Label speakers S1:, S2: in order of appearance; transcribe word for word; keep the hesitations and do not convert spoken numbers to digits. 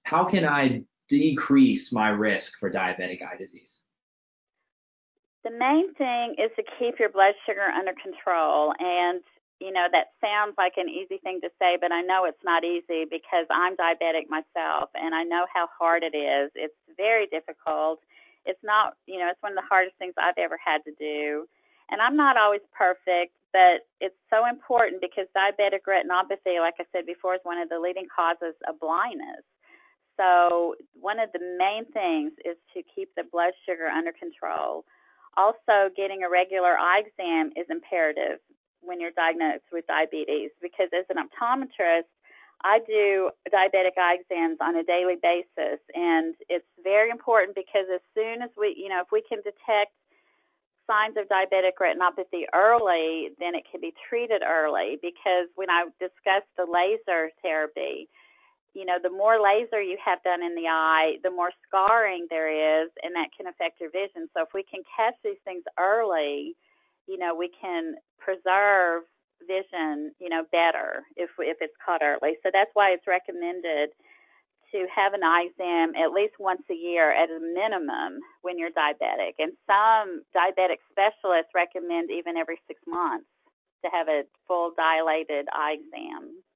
S1: how can I decrease my risk for diabetic eye disease?
S2: The main thing is to keep your blood sugar under control. And, you know, that sounds like an easy thing to say, but I know it's not easy because I'm diabetic myself and I know how hard it is. It's very difficult. It's not, you know, it's one of the hardest things I've ever had to do. And I'm not always perfect, but it's so important because diabetic retinopathy, like I said before, is one of the leading causes of blindness. So one of the main things is to keep the blood sugar under control. Also, getting a regular eye exam is imperative when you're diagnosed with diabetes because as an optometrist, I do diabetic eye exams on a daily basis, and it's very important because as soon as we, you know, if we can detect signs of diabetic retinopathy early, then it can be treated early because when I discussed the laser therapy, you know, the more laser you have done in the eye, the more scarring there is, and that can affect your vision. So if we can catch these things early, you know, we can preserve vision, you know, better if if it's caught early. So that's why it's recommended to have an eye exam at least once a year at a minimum when you're diabetic. And some diabetic specialists recommend even every six months to have a full dilated eye exam.